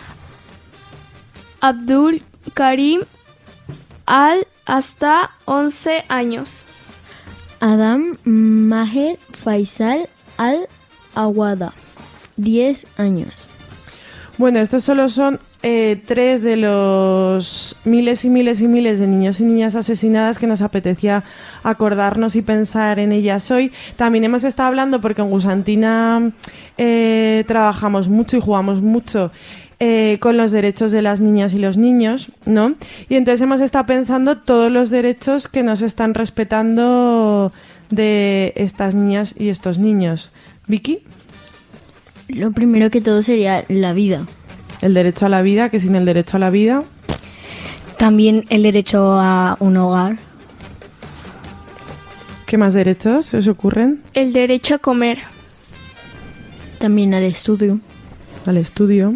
Speaker 16: Abdul Karim Al, hasta once años.
Speaker 19: Adam Maher Faisal Al-Awada, diez años.
Speaker 15: Bueno, estos solo son eh, tres de los miles y miles y miles de niños y niñas asesinadas que nos apetecía acordarnos y pensar en ellas hoy. También hemos estado hablando, porque en Gusantina eh, trabajamos mucho y jugamos mucho eh, con los derechos de las niñas y los niños, ¿no? Y entonces hemos estado pensando todos los derechos que nos están respetando de estas niñas y estos niños. ¿Vicky?
Speaker 19: Lo primero que todo sería la vida.
Speaker 15: El derecho a la vida, que sin el derecho a la vida...
Speaker 14: También el derecho a un hogar.
Speaker 15: ¿Qué más derechos se os ocurren?
Speaker 16: El derecho a comer.
Speaker 19: También al estudio.
Speaker 15: Al estudio.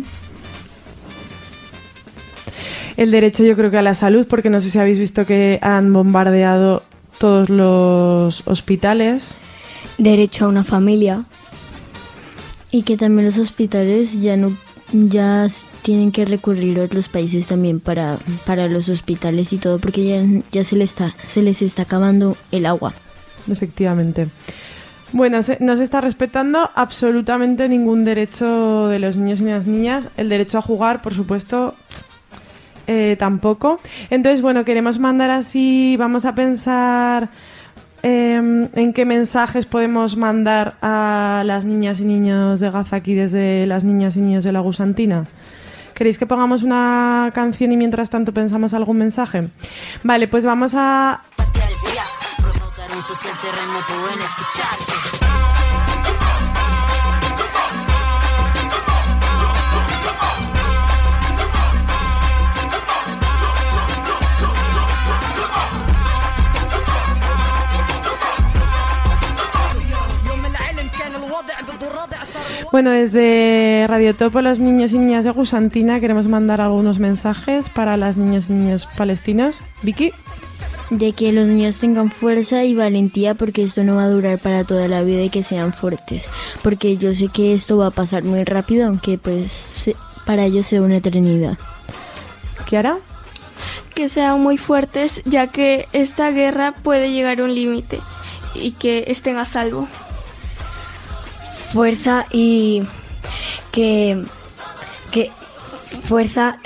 Speaker 15: El derecho, yo creo que a la salud, porque no sé si habéis visto que han bombardeado todos los hospitales.
Speaker 14: Derecho a una familia.
Speaker 19: Y que también los hospitales ya no ya tienen que recurrir a otros países también para, para los hospitales y todo, porque ya, ya se, les está, se les está acabando el agua.
Speaker 15: Efectivamente. Bueno, se, no se está respetando absolutamente ningún derecho de los niños y las niñas. El derecho a jugar, por supuesto, eh, tampoco. Entonces, bueno, queremos mandar así, vamos a pensar eh, en qué mensajes podemos mandar a las niñas y niños de Gaza aquí desde las niñas y niños de la Gusantina. ¿Queréis que pongamos una canción y mientras tanto pensamos algún mensaje? Vale, pues vamos a...
Speaker 20: provocar un social terremoto en este chat.
Speaker 15: Bueno, desde Radio Topo, los niños y niñas de Gusantina, queremos mandar algunos mensajes para las niñas y niños palestinos. Vicky.
Speaker 19: De que los niños tengan fuerza y valentía, porque esto no va a durar para toda la vida, y que sean fuertes, porque yo sé que esto va a pasar muy rápido, aunque pues para ellos sea una eternidad.
Speaker 15: ¿Kiara?
Speaker 16: Que sean muy fuertes, ya que esta guerra puede llegar a un límite y que estén a salvo.
Speaker 14: Fuerza y que, que fuerza,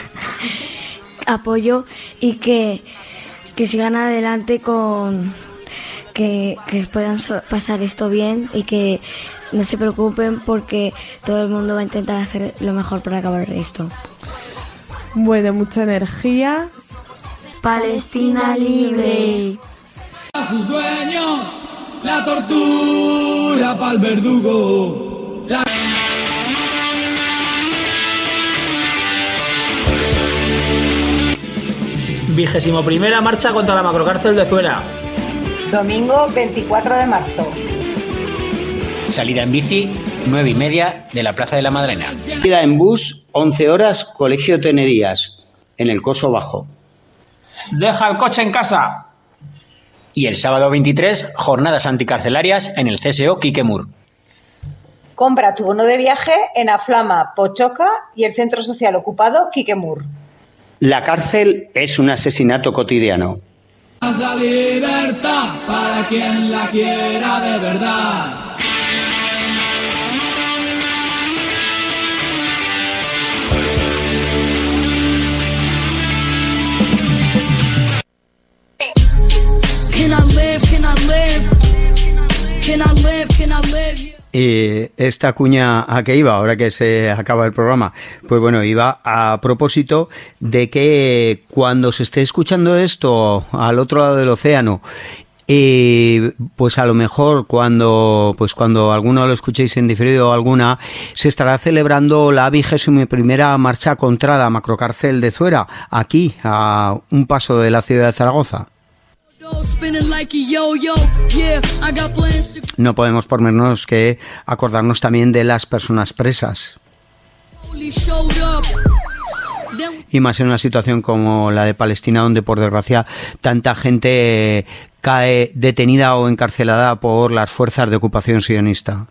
Speaker 14: apoyo y que, que sigan adelante con que, que puedan so- pasar esto bien y que no se preocupen, porque todo el mundo va a intentar hacer lo mejor para acabar esto.
Speaker 15: Bueno, mucha energía.
Speaker 14: Palestina libre.
Speaker 21: A sus dueños, la tortura pa'l verdugo. La...
Speaker 22: Vigésimo primera marcha contra la macrocárcel de Zuera.
Speaker 23: Domingo veinticuatro de marzo.
Speaker 24: Salida en bici
Speaker 2: nueve y media de la Plaza de la Madalena.
Speaker 3: Ida en bus, once horas, Colegio Tenerías, en el Coso Bajo.
Speaker 22: Deja el coche en casa.
Speaker 2: Y el sábado veintitrés, jornadas anticarcelarias en el C S O Quiquemur.
Speaker 23: Compra tu bono de viaje en Aflama, Pochoca y el Centro Social Ocupado Quiquemur.
Speaker 3: La cárcel es un asesinato cotidiano.
Speaker 21: La libertad para quien la quiera de verdad.
Speaker 1: Can I live, can I live? Can I live, can I live?
Speaker 3: Y esta cuña a qué iba, ahora que se acaba el programa, pues bueno, iba a propósito de que cuando se esté escuchando esto al otro lado del océano, y pues a lo mejor cuando pues cuando alguno lo escuchéis en diferido o alguna, se estará celebrando la vigésima primera marcha contra la macrocárcel de Zuera, aquí a un paso de la ciudad de Zaragoza. No podemos por menos que acordarnos también de las personas presas. Y más en una situación como la de Palestina, donde por desgracia tanta gente cae detenida o encarcelada por las fuerzas de ocupación sionista.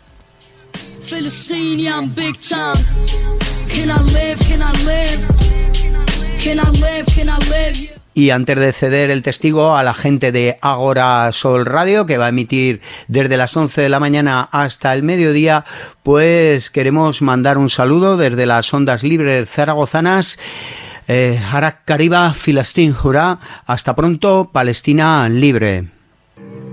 Speaker 3: Y antes de ceder el testigo a la gente de Agora Sol Radio, que va a emitir desde las once de la mañana hasta el mediodía, pues queremos mandar un saludo desde las ondas libres zaragozanas. Eh, Harak Kariba, Filastín Jurá, hasta pronto, Palestina libre.